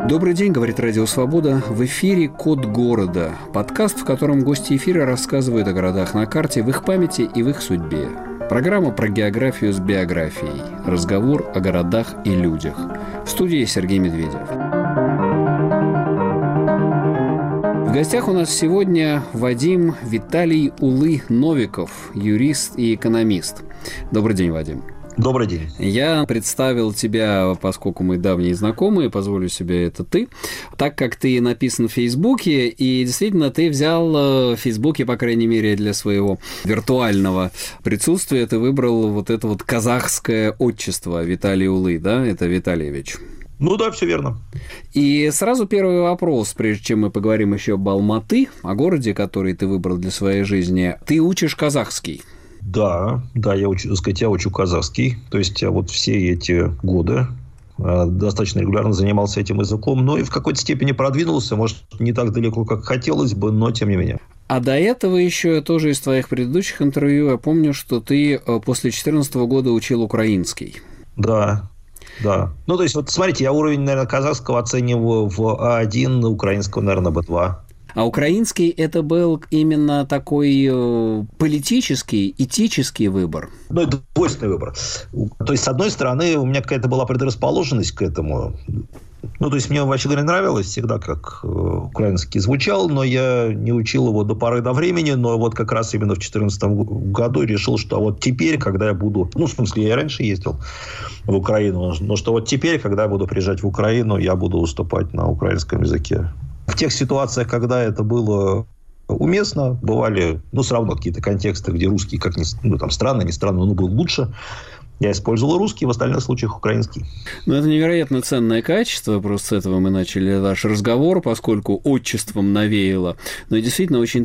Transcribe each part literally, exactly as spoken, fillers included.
Добрый день, говорит Радио Свобода. В эфире «Код города». Подкаст, в котором гости эфира рассказывают о городах на карте, в их памяти и в их судьбе. Программа про географию с биографией. Разговор о городах и людях. В студии Сергей Медведев. В гостях у нас сегодня Вадим Виталий Улы Новиков, юрист и экономист. Добрый день, Вадим. Добрый день. Я представил тебя, поскольку мы давние знакомые, позволю себе это ты, так как ты написан в Фейсбуке, и действительно ты взял в Фейсбуке, по крайней мере, для своего виртуального присутствия, ты выбрал вот это вот казахское отчество Виталий Улы, да, это Витальевич. Ну да, все верно. И сразу первый вопрос, прежде чем мы поговорим еще об Алматы, о городе, который ты выбрал для своей жизни. Ты учишь казахский? Да, да, я учу, так сказать, я учу казахский. То есть, я вот все эти годы э, достаточно регулярно занимался этим языком, но и в какой-то степени продвинулся, может, не так далеко, как хотелось бы, но тем не менее. А до этого еще тоже из твоих предыдущих интервью я помню, что ты после две тысячи четырнадцатого года учил украинский. Да. Да. Ну, то есть, вот смотрите, я уровень, наверное, казахского оцениваю в А один, украинского, наверное, Бэ два. А украинский – это был именно такой политический, этический выбор? Ну, это двойственный выбор. То есть, с одной стороны, у меня какая-то была предрасположенность к этому. Ну, то есть, мне, вообще говоря, нравилось всегда, как украинский звучал, но я не учил его до поры до времени, но вот как раз именно в две тысячи четырнадцатом году решил, что вот теперь, когда я буду... Ну, в смысле, я и раньше ездил в Украину, но что вот теперь, когда я буду приезжать в Украину, я буду выступать на украинском языке. В тех ситуациях, когда это было уместно, бывали, ну, все равно какие-то контексты, где русский, как ни, ну, там, странно, не странно, но был лучше. Я использовал русский, в остальных случаях украинский. Ну, это невероятно ценное качество. Просто с этого мы начали наш разговор, поскольку отчеством навеяло. Но действительно очень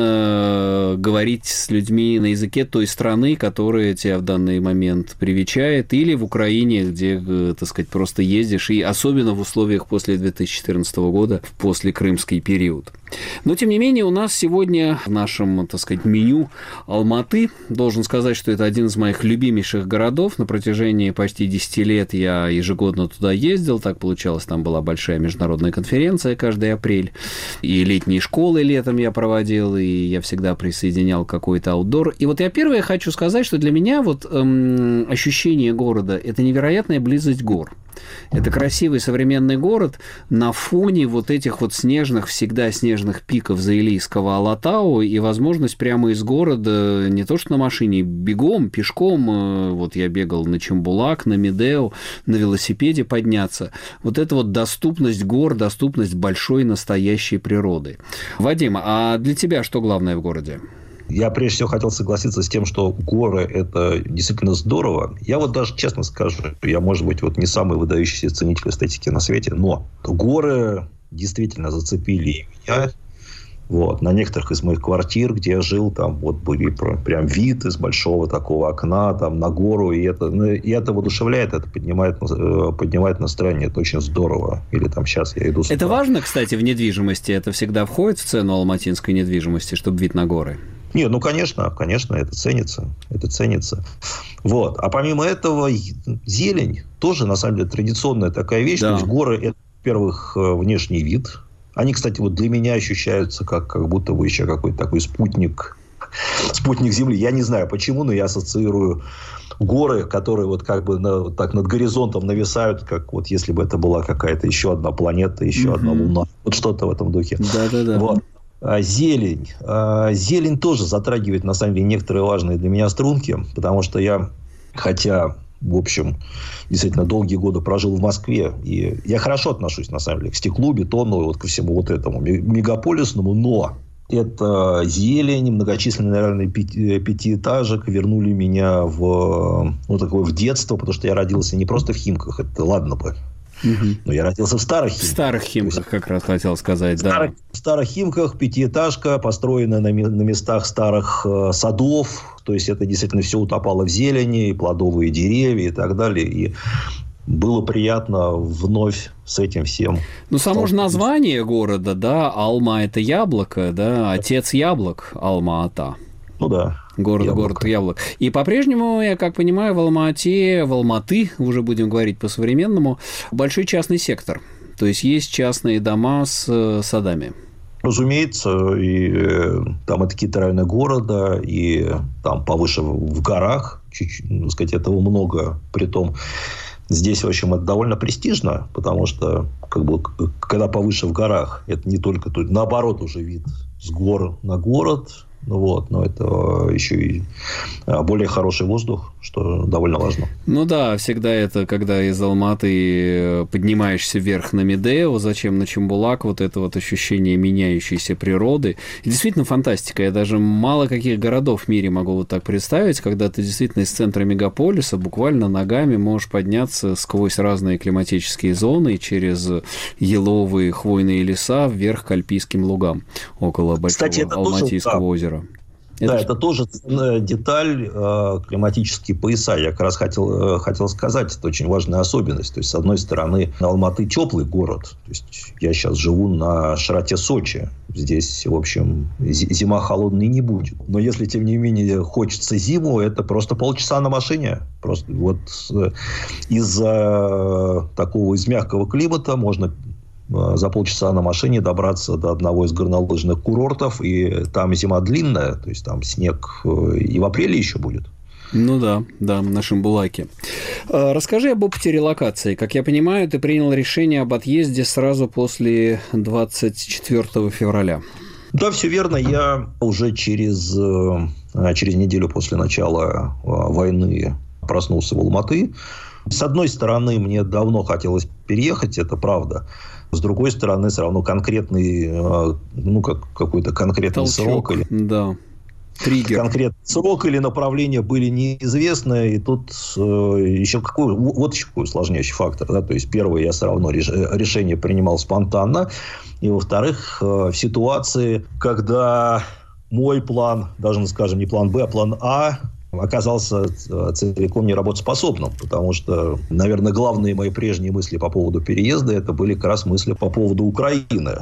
ценно говорить с людьми на языке той страны, которая тебя в данный момент привечает, или в Украине, где, так сказать, просто ездишь, и особенно в условиях после две тысячи четырнадцатого года, после крымский период. Но, тем не менее, у нас сегодня в нашем, так сказать, меню Алматы. Должен сказать, что это один из моих любимейших городов. На протяжении почти десяти лет я ежегодно туда ездил. Так получалось, там была большая международная конференция каждый апрель. И летние школы летом я проводил, и я всегда присоединял какой-то аутдор. И вот я первое хочу сказать, что для меня вот эм, ощущение города – это невероятная близость гор. Это красивый современный город на фоне вот этих вот снежных, всегда снежных пиков Заилийского Алатау, и возможность прямо из города, не то что на машине, бегом, пешком, вот я бегал на Чембулак, на Медео, на велосипеде подняться. Вот это вот доступность гор, доступность большой настоящей природы. Вадим, а для тебя что главное в городе? Я прежде всего хотел согласиться с тем, что горы – это действительно здорово. Я вот даже честно скажу, я, может быть, вот не самый выдающийся ценитель эстетики на свете, но горы действительно зацепили меня. Вот. На некоторых из моих квартир, где я жил, там вот были прям вид из большого такого окна там, на гору. И это, ну, и это воодушевляет, это поднимает, поднимает настроение. Это очень здорово. Или там сейчас я иду сюда. Это важно, кстати, в недвижимости? Это всегда входит в цену алматинской недвижимости, чтобы вид на горы? Не, ну, конечно, конечно, это ценится. Это ценится. Вот. А помимо этого, зелень тоже, на самом деле, традиционная такая вещь. Да. То есть, горы – это, во-первых, внешний вид. Они, кстати, вот для меня ощущаются как, как будто бы еще какой-то такой спутник, спутник Земли. Я не знаю почему, но я ассоциирую горы, которые вот как бы на, так над горизонтом нависают, как вот если бы это была какая-то еще одна планета, еще mm-hmm. одна Луна. Вот что-то в этом духе. Да-да-да. Вот. А зелень. А зелень тоже затрагивает, на самом деле, некоторые важные для меня струнки, потому что я, хотя... В общем, действительно, долгие годы прожил в Москве. И я хорошо отношусь, на самом деле, к стеклу, бетону, вот ко всему вот этому мегаполисному. Но это зелень, многочисленные, наверное, пяти, пятиэтажек вернули меня в, ну, такое, в детство, потому что я родился не просто в Химках, это ладно бы. Угу. Но я родился в Старых Химках. В Старых Химках, есть, как раз хотел сказать, в да. Старых, в Старых Химках пятиэтажка, построенная на, на местах старых э, садов. То есть, это действительно все утопало в зелени, и плодовые деревья и так далее. И было приятно вновь с этим всем. Ну, само же название города, да, Алма – это яблоко, да, отец яблок Алма-Ата. Ну, да. Город, яблоко. город яблок. И по-прежнему, я как понимаю, в Алма-Ате, в Алматы, уже будем говорить по-современному, большой частный сектор. То есть есть частные дома с садами. Разумеется, и э, там и такие районы города, и там повыше в горах, чуть-чуть, ну, сказать, этого много. Притом здесь, в общем, это довольно престижно, потому что, как бы, когда повыше в горах, это не только тут, наоборот, уже вид с гор на город. Вот, но это еще и более хороший воздух, что довольно важно. Ну да, всегда это, когда из Алматы поднимаешься вверх на Медео, зачем на Чембулак, вот это вот ощущение меняющейся природы. И действительно фантастика. Я даже мало каких городов в мире могу вот так представить, когда ты действительно из центра мегаполиса буквально ногами можешь подняться сквозь разные климатические зоны через еловые хвойные леса вверх к Альпийским лугам около Большого Кстати, Алматийского тоже, да. озера. Это да, ж... это тоже деталь, э, климатические пояса. Я как раз хотел, э, хотел сказать, это очень важная особенность. То есть, с одной стороны, Алматы теплый город. То есть, я сейчас живу на широте Сочи. Здесь, в общем, зима холодной не будет. Но если, тем не менее, хочется зиму, это просто полчаса на машине. Просто вот э, из-за такого, из мягкого климата можно за полчаса на машине добраться до одного из горнолыжных курортов, и там зима длинная, то есть там снег и в апреле еще будет. Ну да, да, на Шимбулаке. Расскажи об опыте релокации. Как я понимаю, ты принял решение об отъезде сразу после двадцать четвёртого февраля. Да, все верно. Я уже через, через неделю после начала войны проснулся в Алматы. С одной стороны, мне давно хотелось переехать, это правда. С другой стороны, все равно конкретный, ну, как, какой-то конкретный Толчок, срок или, да. Триггер. Конкретный срок или направление были неизвестны. И тут э, еще какой, вот еще какой усложняющий фактор. Да? То есть, первое, я все равно реш, решение принимал спонтанно. И, во-вторых, э, в ситуации, когда мой план, даже, скажем, не план Б, а план А, оказался целиком неработоспособным, потому что, наверное, главные мои прежние мысли по поводу переезда это были как раз мысли по поводу Украины.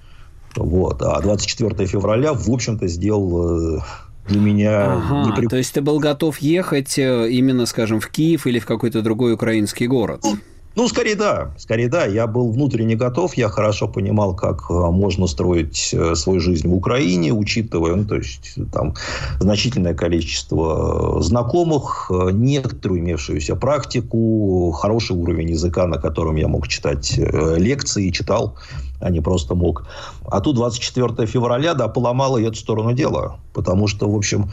Вот. А двадцать четвёртого февраля, в общем-то, сделал для меня... Ага, непри... то есть ты был готов ехать именно, скажем, в Киев или в какой-то другой украинский город? Ну, ну, скорее да. Скорее да. Я был внутренне готов. Я хорошо понимал, как можно строить свою жизнь в Украине, учитывая, ну, то есть, там, значительное количество знакомых, некоторую имевшуюся практику, хороший уровень языка, на котором я мог читать лекции, читал, а не просто мог. А тут двадцать четвёртого февраля, да, поломало и эту сторону дела. Потому что, в общем...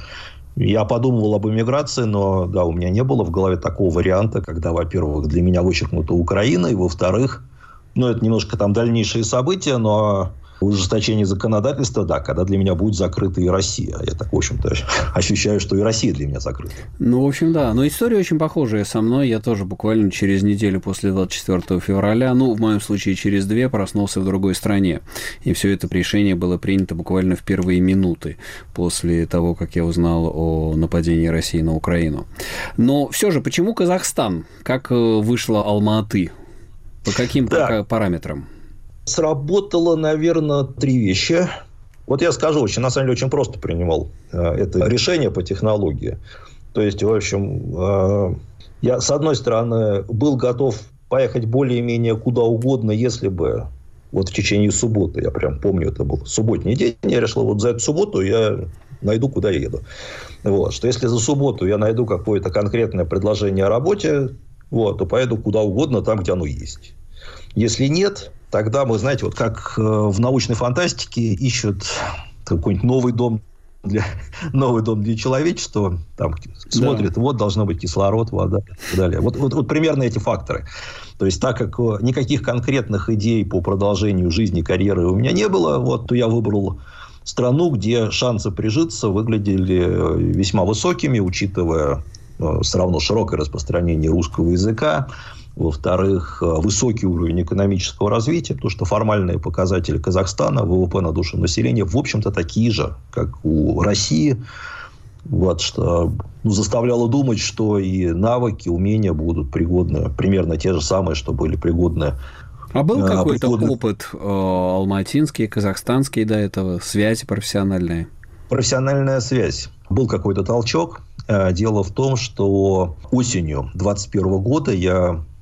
Я подумывал об эмиграции, но, да, у меня не было в голове такого варианта, когда, во-первых, для меня вычеркнута Украина, и, во-вторых, ну, это немножко там дальнейшие события, но ужесточение законодательства, да, когда для меня будет закрыта и Россия. Я так, в общем-то, ощущаю, что и Россия для меня закрыта. Ну, в общем, да. Но история очень похожая со мной. Я тоже буквально через неделю после двадцать четвёртого февраля, ну, в моем случае, через две, проснулся в другой стране. И все это решение было принято буквально в первые минуты после того, как я узнал о нападении России на Украину. Но все же, почему Казахстан? Как вышла Алма-Аты? По каким да. параметрам? Сработало, наверное, три вещи. Вот я скажу, очень, на самом деле, очень просто принимал э, это решение по технологии. То есть, в общем, э, я, с одной стороны, был готов поехать более-менее куда угодно, если бы вот в течение субботы, я прям помню, это был субботний день, я решил, вот за эту субботу я найду, куда я еду. Вот, что если за субботу я найду какое-то конкретное предложение о работе, вот, то поеду куда угодно, там, где оно есть. Если нет... Тогда мы, знаете, вот как в научной фантастике ищут какой-нибудь новый дом для, новый дом для человечества, там смотрят, да. Вот должно быть кислород, вода и так далее. Вот, вот, вот примерно эти факторы. То есть, так как никаких конкретных идей по продолжению жизни, карьеры у меня не было, вот, то я выбрал страну, где шансы прижиться выглядели весьма высокими, учитывая ну, все равно широкое распространение русского языка. Во-вторых, высокий уровень экономического развития, потому что формальные показатели Казахстана, ВВП на душу населения, в общем-то, такие же, как у России. Вот, что ну, заставляло думать, что и навыки, умения будут пригодны, примерно те же самые, что были пригодны. А был какой-то пригодны... опыт э, алматинский, казахстанский до этого, связи профессиональные? Профессиональная связь. Был какой-то толчок. Дело в том, что осенью двадцать первого года я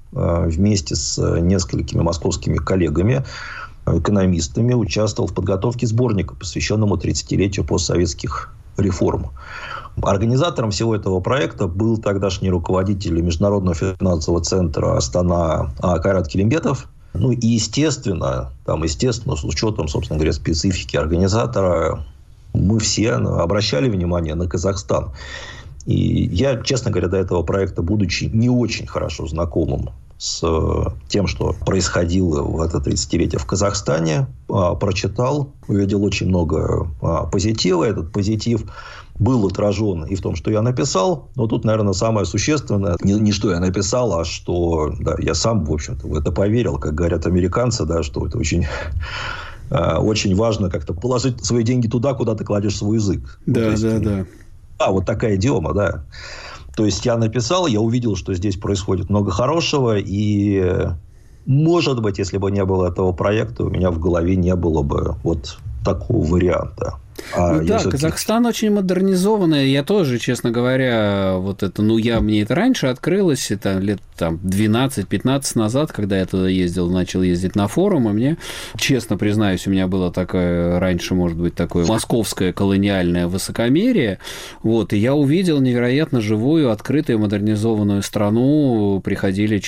вместе с несколькими московскими коллегами, экономистами, участвовал в подготовке сборника, посвященному тридцатилетию постсоветских реформ. Организатором всего этого проекта был тогдашний руководитель Международного финансового центра Астана Кайрат Келимбетов. Ну и, естественно, там, естественно, с учетом, собственно говоря, специфики организатора, мы все обращали внимание на Казахстан. И я, честно говоря, до этого проекта, будучи не очень хорошо знакомым с тем, что происходило в это тридцатилетие в Казахстане, прочитал, увидел очень много позитива. Этот позитив был отражен и в том, что я написал. Но тут, наверное, самое существенное, не, не что я написал, а что да, я сам, в общем-то, в это поверил, как говорят американцы, да, что это очень... очень важно как-то положить свои деньги туда, куда ты кладешь свой язык. Да, ну, есть, да, да. А, вот такая идиома, да. То есть, я написал, я увидел, что здесь происходит много хорошего, и, может быть, если бы не было этого проекта, у меня в голове не было бы вот такого варианта. А ну, да, Казахстан очень модернизованный. Я тоже, честно говоря, вот это, ну, я, мне это раньше открылось, это лет там двенадцать-пятнадцать назад, когда я туда ездил, начал ездить на форумы, мне, честно признаюсь, у меня было такое, раньше, может быть, такое московское колониальное высокомерие, вот, и я увидел невероятно живую, открытую, модернизованную страну, приходили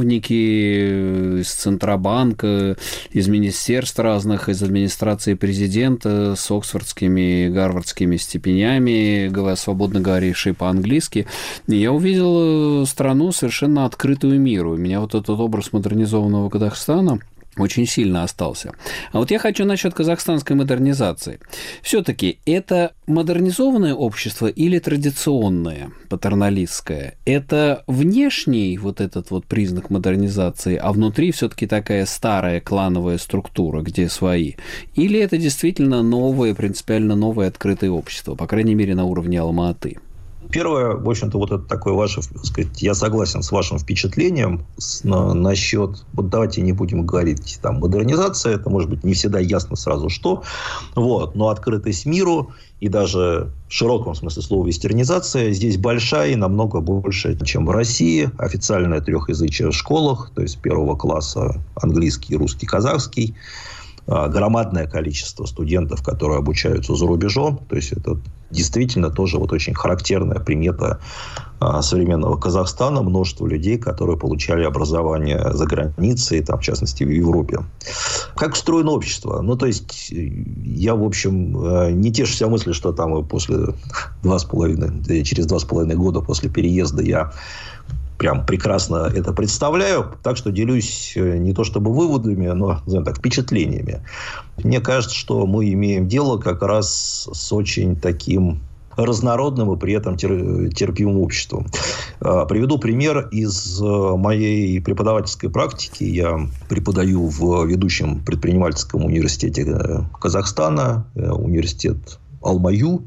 чиновники из Центробанка, из министерств разных, из администрации президента с оксфордскими гарвардскими степенями, свободно говорившие по-английски. И я увидел страну совершенно открытую миру. У меня вот этот образ модернизованного Казахстана очень сильно остался. А вот я хочу насчет казахстанской модернизации. Все-таки это модернизованное общество или традиционное, патерналистское? Это внешний вот этот вот признак модернизации, а внутри все-таки такая старая клановая структура, где свои? Или это действительно новое, принципиально новое открытое общество, по крайней мере, на уровне Алма-Аты? Первое, в общем-то, вот это такое ваше, так сказать, я согласен с вашим впечатлением с, на, насчет, вот давайте не будем говорить, там, модернизация, это может быть не всегда ясно сразу что, вот, но открытость миру и даже в широком смысле слова вестернизация здесь большая и намного больше, чем в России. Официальное трехязычие в школах, то есть первого класса английский, русский, казахский. Громадное количество студентов, которые обучаются за рубежом. То есть, это действительно тоже вот очень характерная примета современного Казахстана. Множество людей, которые получали образование за границей, там, в частности, в Европе. Как устроено общество? Ну, то есть, я, в общем, не тешу себя мысли, что там после два с половиной, через два с половиной года после переезда я прям прекрасно это представляю. Так что делюсь не то чтобы выводами, но, назовем так, впечатлениями. Мне кажется, что мы имеем дело как раз с очень таким разнородным и при этом терпимым обществом. Приведу пример из моей преподавательской практики. Я преподаю в ведущем предпринимательском университете Казахстана, университет Алма-Ю.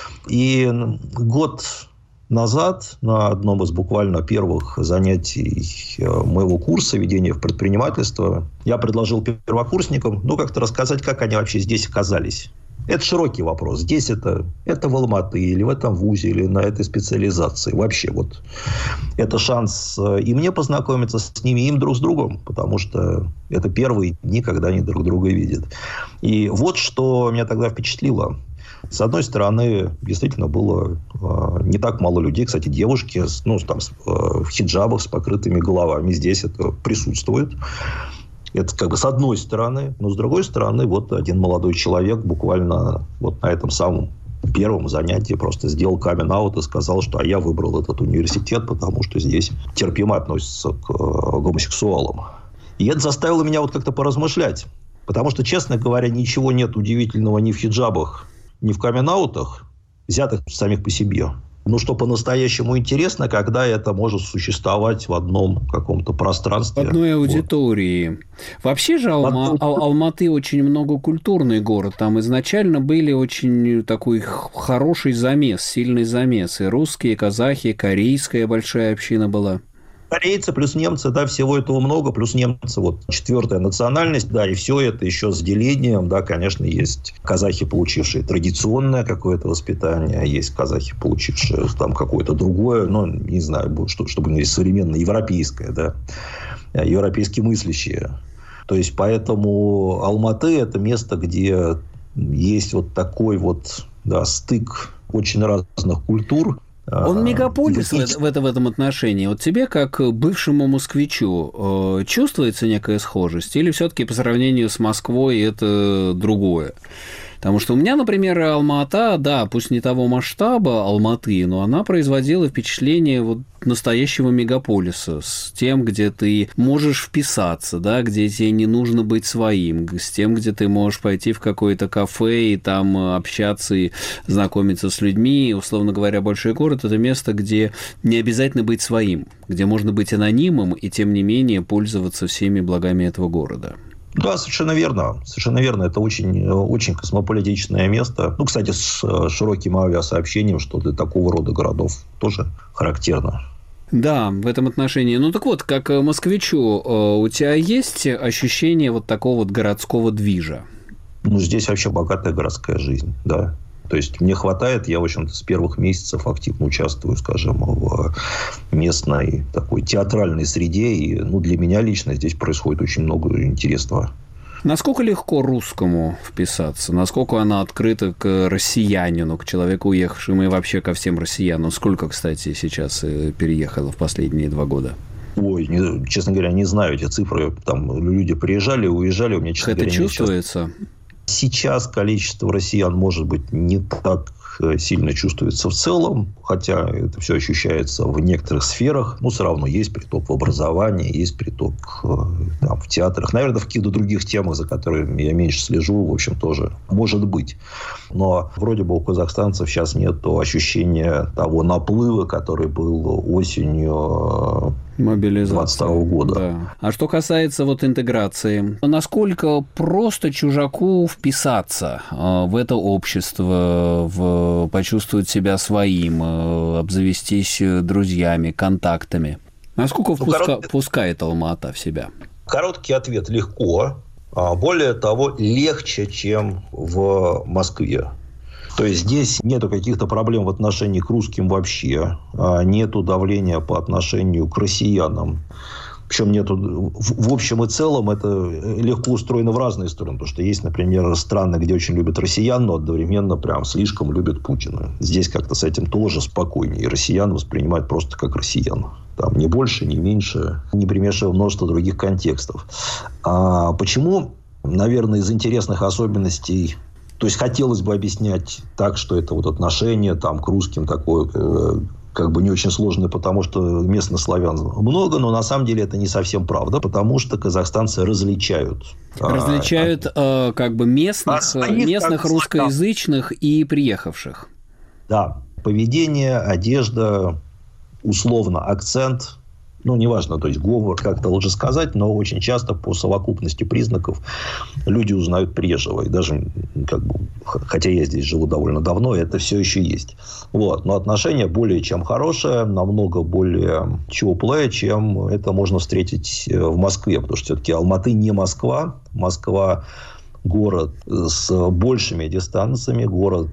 И год назад на одном из буквально первых занятий моего курса «Введение в предпринимательство» я предложил первокурсникам, ну, как-то рассказать, как они вообще здесь оказались. Это широкий вопрос. Здесь это, это в Алма-Аты, или в этом вузе, или на этой специализации. Вообще, вот это шанс и мне познакомиться с ними, и им друг с другом, потому что это первые дни, когда они друг друга видят. И вот что меня тогда впечатлило. С одной стороны, действительно было э, не так мало людей, кстати, девушки, ну, там, э, в хиджабах с покрытыми головами. Здесь это присутствует. Это как бы с одной стороны. Но с другой стороны, вот один молодой человек буквально вот на этом самом первом занятии просто сделал камин-аут и сказал, что а я выбрал этот университет, потому что здесь терпимо относятся к э, гомосексуалам. И это заставило меня вот как-то поразмышлять. Потому что, честно говоря, ничего нет удивительного ни в хиджабах, ни в камин-аутах, взятых самих по себе. Но что по-настоящему интересно, когда это может существовать в одном каком-то пространстве. В одной аудитории. Вот. Вообще же Алма, Ал, Алма-Аты очень многокультурный город. Там изначально были очень такой хороший замес, сильный замес. И русские, и казахи, корейская большая община была. Корейцы плюс немцы, да, всего этого много, плюс немцы, вот, четвертая национальность, да, и все это еще с делением, да, конечно, есть казахи, получившие традиционное какое-то воспитание, есть казахи, получившие там какое-то другое, ну, не знаю, что, чтобы говорить, современное, европейское, да. европейски мыслящие. То есть, поэтому Алматы – это место, где есть вот такой вот, да, стык очень разных культур. Он мегаполис в, в, в этом отношении. Вот тебе, как бывшему москвичу, чувствуется некая схожесть? Или все-таки по сравнению с Москвой это другое? Потому что у меня, например, Алма-Ата, да, пусть не того масштаба Алматы, но она производила впечатление вот настоящего мегаполиса с тем, где ты можешь вписаться, да, где тебе не нужно быть своим, с тем, где ты можешь пойти в какое-то кафе и там общаться и знакомиться с людьми. Условно говоря, большой город – это место, где не обязательно быть своим, где можно быть анонимом и, тем не менее, пользоваться всеми благами этого города. Да, совершенно верно. Совершенно верно. Это очень, очень космополитичное место. Ну, кстати, с широким авиасообщением, что для такого рода городов тоже характерно. Да, в этом отношении. Ну, так вот, как москвичу, у тебя есть ощущение вот такого вот городского движа? Ну, здесь вообще богатая городская жизнь, да. То есть, мне хватает, я, в общем-то, с первых месяцев активно участвую, скажем, в местной такой театральной среде. И, ну, для меня лично здесь происходит очень много интересного. Насколько легко русскому вписаться? Насколько она открыта к россиянину, к человеку, уехавшему, и вообще ко всем россиянам? Сколько, кстати, сейчас переехало в последние два года? Ой, не, честно говоря, не знаю эти цифры. Там люди приезжали, уезжали. У меня, честно Это говоря, чувствуется? Сейчас... Сейчас количество россиян, может быть, не так сильно чувствуется в целом, хотя это все ощущается в некоторых сферах. Но все равно есть приток в образовании, есть приток там, в театрах. Наверное, в каких-то других темах, за которыми я меньше слежу, в общем, тоже может быть. Но вроде бы у казахстанцев сейчас нет ощущения того наплыва, который был осенью двадцать второго года. Да. А что касается вот интеграции, насколько просто чужаку вписаться в это общество, в, почувствовать себя своим, обзавестись друзьями, контактами? Насколько впуска... ну, корот... пускает Алма-Ата в себя? Короткий ответ – легко. Более того, легче, чем в Москве. То есть, здесь нету каких-то проблем в отношении к русским вообще. Нету давления по отношению к россиянам. Причем нету... В общем и целом, это легко устроено в разные стороны. Потому что есть, например, страны, где очень любят россиян, но одновременно прям слишком любят Путина. Здесь как-то с этим тоже спокойнее. И россиян воспринимают просто как россиян. Там ни больше, ни меньше, не примешивая множество других контекстов. А почему? Наверное, из интересных особенностей... То есть, хотелось бы объяснять так, что это вот отношение там, к русским такое, э, как бы не очень сложное, потому что местных славян много, но на самом деле это не совсем правда, потому что казахстанцы различают. Различают а, э, как бы местных, а местных русскоязычных и приехавших. Да. Поведение, одежда, условно акцент. Ну, неважно, то есть, говор, как-то лучше сказать, но очень часто по совокупности признаков люди узнают приезжего. И даже, как бы, хотя я здесь живу довольно давно, это все еще есть. Вот. Но отношение более чем хорошее, намного более теплое, чем это можно встретить в Москве. Потому что все-таки Алматы не Москва. Москва город с большими дистанциями, город,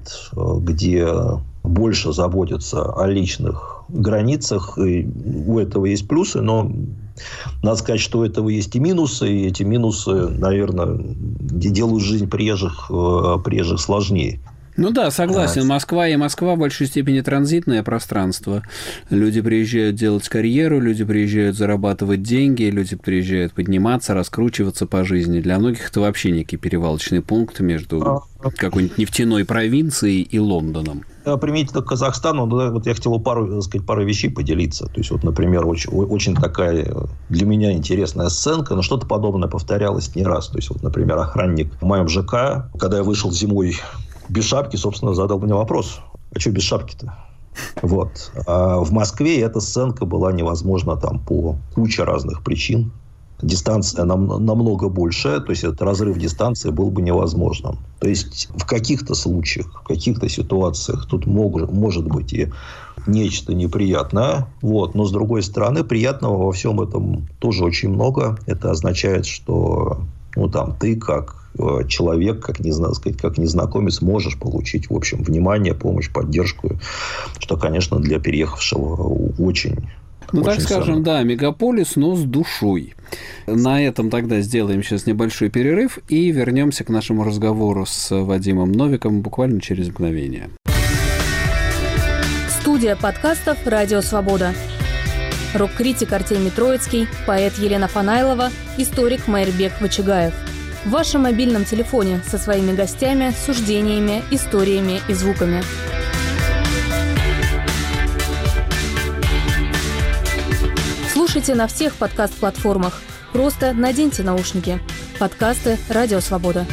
где больше заботятся о личных границах. И у этого есть плюсы, но надо сказать, что у этого есть и минусы. И эти минусы, наверное, делают жизнь приезжих, приезжих сложнее. Ну да, согласен. Москва и Москва в большей степени транзитное пространство. Люди приезжают делать карьеру, люди приезжают зарабатывать деньги, люди приезжают подниматься, раскручиваться по жизни. Для многих это вообще некий перевалочный пункт между какой-нибудь нефтяной провинцией и Лондоном. Применительно к Казахстану, вот я хотел пару, так сказать, пару вещей поделиться. То есть, вот, например, очень, очень такая для меня интересная сценка, но что-то подобное повторялось не раз. То есть, вот, например, охранник в моем ЖК, когда я вышел зимой без шапки, собственно, задал мне вопрос: а что без шапки-то? Вот. А в Москве эта сценка была невозможна там по куче разных причин. Дистанция нам, намного больше, то есть этот разрыв дистанции был бы невозможным. То есть в каких-то случаях, в каких-то ситуациях тут мог, может быть и нечто неприятное, вот. Но с другой стороны, приятного во всем этом тоже очень много. Это означает, что ну, там, ты как человек, как, не знаю, сказать, как незнакомец, можешь получить, в общем, внимание, помощь, поддержку, что, конечно, для переехавшего очень... Ну, так скажем, да, мегаполис, но с душой. На этом тогда сделаем сейчас небольшой перерыв и вернемся к нашему разговору с Вадимом Новиком буквально через мгновение. Студия подкастов «Радио Свобода». Рок-критик Артемий Троицкий, поэт Елена Фанайлова, историк Майрбек Вачигаев. В вашем мобильном телефоне со своими гостями, суждениями, историями и звуками. Слушайте на всех подкаст-платформах. Просто наденьте наушники. Подкасты «Радио Свобода».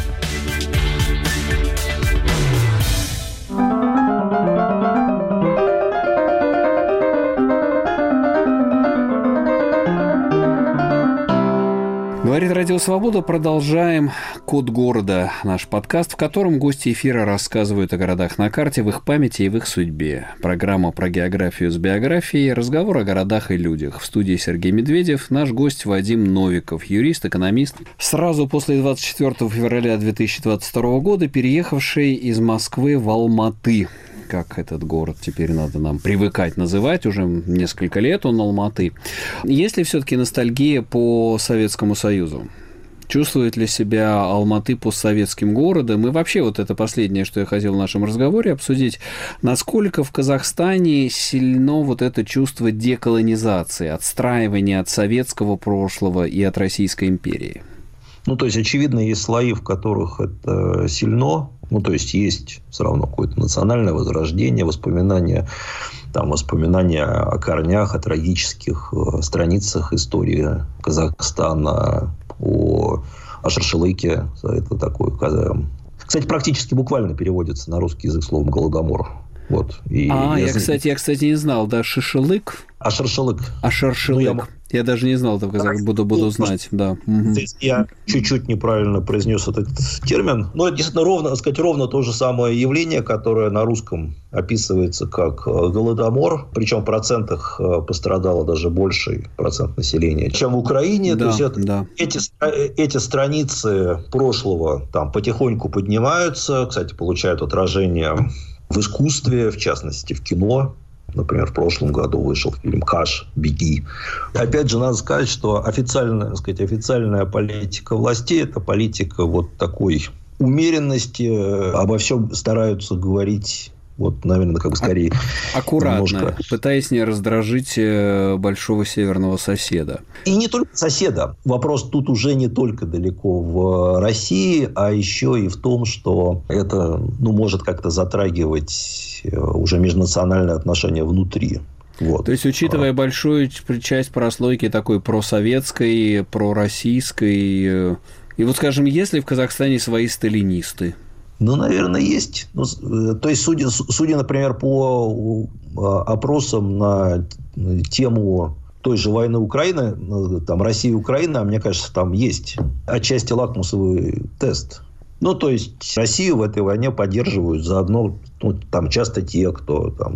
Говорит Радио Свобода. Продолжаем «Код города», наш подкаст, в котором гости эфира рассказывают о городах на карте, в их памяти и в их судьбе. Программа про географию с биографией, разговор о городах и людях. В студии Сергей Медведев, наш гость Вадим Новиков, юрист, экономист. Сразу после двадцать четвёртого февраля две тысячи двадцать второго года переехавший из Москвы в Алматы. Как этот город теперь надо нам привыкать называть, уже несколько лет он Алматы. Есть ли все-таки ностальгия по Советскому Союзу? Чувствует ли себя Алматы постсоветским городом? И вообще вот это последнее, что я хотел в нашем разговоре обсудить, насколько в Казахстане сильно вот это чувство деколонизации, отстраивания от советского прошлого и от Российской империи? Ну, то есть, очевидно, есть слои, в которых это сильно. Ну, то есть, есть все равно какое-то национальное возрождение, воспоминания, там, воспоминания о корнях, о трагических страницах истории Казахстана, о, о шашлыке. Это такое, кстати, практически буквально переводится на русский язык словом «голодомор». Вот. И а, я, я, кстати, я, кстати, не знал, да, шашлык. А шаршалык. А шаршалык. Ну, я... я даже не знал, так сказать, буду, буду знать, да. Угу. Я чуть-чуть неправильно произнес этот термин. Но это действительно ровно, так сказать, ровно то же самое явление, которое на русском описывается как голодомор. Причем в процентах пострадало даже больший процент населения, чем в Украине. Да, то есть это, да. эти, эти страницы прошлого там потихоньку поднимаются. Кстати, получают отражение в искусстве, в частности, в кино. Например, в прошлом году вышел фильм «Каш. Беги». Опять же, надо сказать, что официальная, так сказать, официальная политика властей – это политика вот такой умеренности. Обо всем стараются говорить, вот, наверное, как бы скорее аккуратно, немножко... пытаясь не раздражить большого северного соседа. И не только соседа. Вопрос тут уже не только далеко в России, а еще и в том, что это, ну, может как-то затрагивать уже межнациональные отношения внутри. Вот. То есть, учитывая а... большую часть прослойки такой просоветской, пророссийской, и вот, скажем, есть ли в Казахстане свои сталинисты? Ну, наверное, есть. Ну, то есть, судя, судя, например, по опросам на тему той же войны Украины, там, Россия и Украина, мне кажется, там есть отчасти лакмусовый тест. Ну, то есть, Россию в этой войне поддерживают заодно, ну, там, часто те, кто там,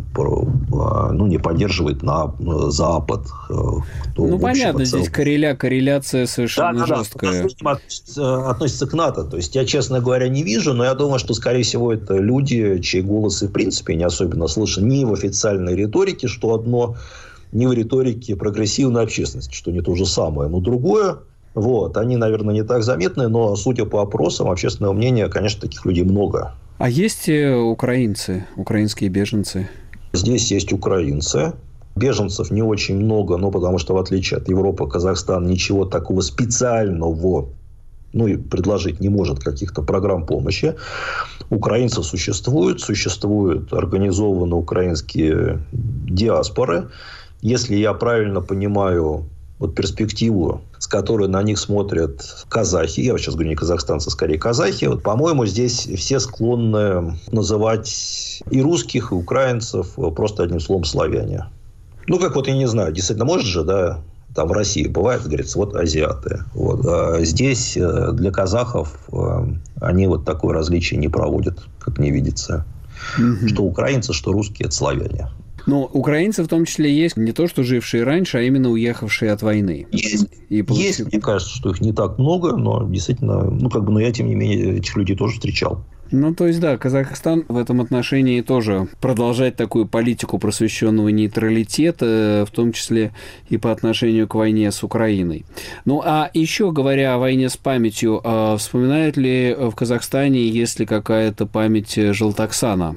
ну, не поддерживает на Запад. Кто, ну, понятно, здесь корреля, корреляция совершенно да, жесткая. Да, да, относится, относится к НАТО. То есть, я, честно говоря, не вижу, но я думаю, что, скорее всего, это люди, чей голос и, в принципе, не особенно слышен ни в официальной риторике, что одно, ни в риторике прогрессивной общественности, что не то же самое, но другое. Вот. Они, наверное, не так заметны, но, судя по опросам общественного мнения, конечно, таких людей много. А есть украинцы, украинские беженцы? Здесь есть украинцы. Беженцев не очень много, но потому что, в отличие от Европы, Казахстан ничего такого специального, ну, и предложить не может, каких-то программ помощи. Украинцев существуют, существуют организованные украинские диаспоры. Если я правильно понимаю вот перспективу, с которой на них смотрят казахи, я сейчас говорю не казахстанцы, скорее казахи, вот, по-моему, здесь все склонны называть и русских, и украинцев просто одним словом славяне. Ну, как вот, я не знаю, действительно, может же, да, там в России бывает, говорится, вот азиаты. Вот. А здесь для казахов они вот такое различие не проводят, как мне видится. Mm-hmm. Что украинцы, что русские – это славяне. Но украинцы в том числе есть не то, что жившие раньше, а именно уехавшие от войны. Есть, и получив... есть. Мне кажется, что их не так много, но действительно, ну, как бы, но я, тем не менее, этих людей тоже встречал. Ну, то есть, да, Казахстан в этом отношении тоже продолжает такую политику просвещенного нейтралитета, в том числе и по отношению к войне с Украиной. Ну, а еще говоря о войне с памятью, вспоминают ли в Казахстане, есть ли какая-то память Желтоксана,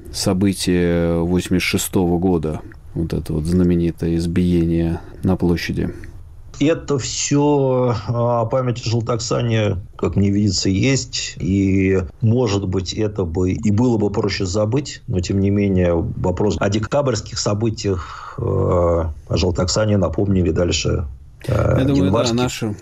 события восемьдесят шестого года, вот это вот знаменитое избиение на площади? Это все память о Желтоксане, как мне видится, есть. И, может быть, это бы и было бы проще забыть. Но, тем не менее, вопрос о декабрьских событиях о Желтоксане напомнили дальше. Я думаю, да, наши...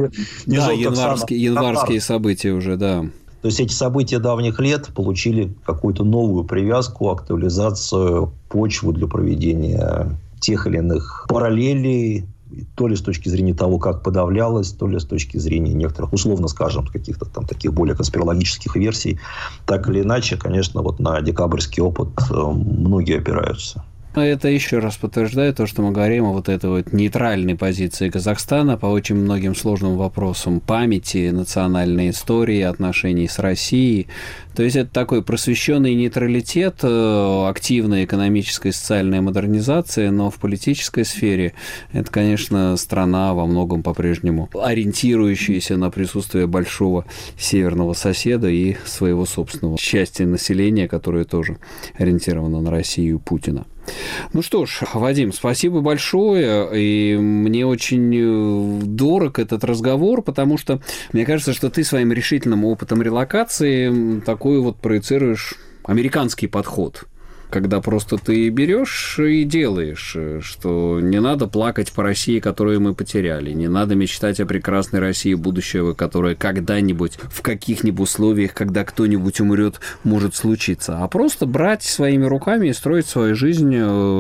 Не да, январские, январские события уже, да. То есть, эти события давних лет получили какую-то новую привязку, актуализацию, почву для проведения тех или иных параллелей, то ли с точки зрения того, как подавлялось, то ли с точки зрения некоторых, условно скажем, каких-то там таких более конспирологических версий. Так или иначе, конечно, вот на декабрьский опыт многие опираются. Это еще раз подтверждает то, что мы говорим о вот этой вот нейтральной позиции Казахстана по очень многим сложным вопросам памяти, национальной истории, отношений с Россией. То есть, это такой просвещенный нейтралитет, активная экономическая и социальная модернизация, но в политической сфере это, конечно, страна во многом по-прежнему ориентирующаяся на присутствие большого северного соседа и своего собственного части населения, которое тоже ориентировано на Россию и Путина. Ну что ж, Вадим, спасибо большое, и мне очень дорог этот разговор, потому что мне кажется, что ты своим решительным опытом релокации такой вот проецируешь американский подход, когда просто ты берешь и делаешь, что не надо плакать по России, которую мы потеряли, не надо мечтать о прекрасной России будущего, которая когда-нибудь в каких-нибудь условиях, когда кто-нибудь умрет, может случиться, а просто брать своими руками и строить свою жизнь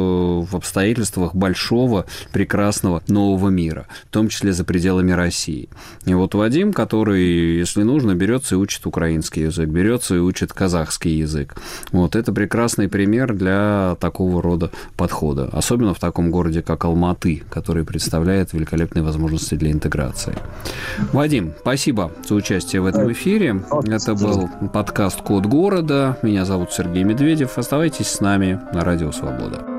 в обстоятельствах большого, прекрасного нового мира, в том числе за пределами России. И вот Вадим, который, если нужно, берется и учит украинский язык, берется и учит казахский язык. Вот это прекрасный пример для такого рода подхода, особенно в таком городе, как Алматы, который представляет великолепные возможности для интеграции. Вадим, спасибо за участие в этом эфире. Это был подкаст «Код города». Меня зовут Сергей Медведев. Оставайтесь с нами на Радио Свобода.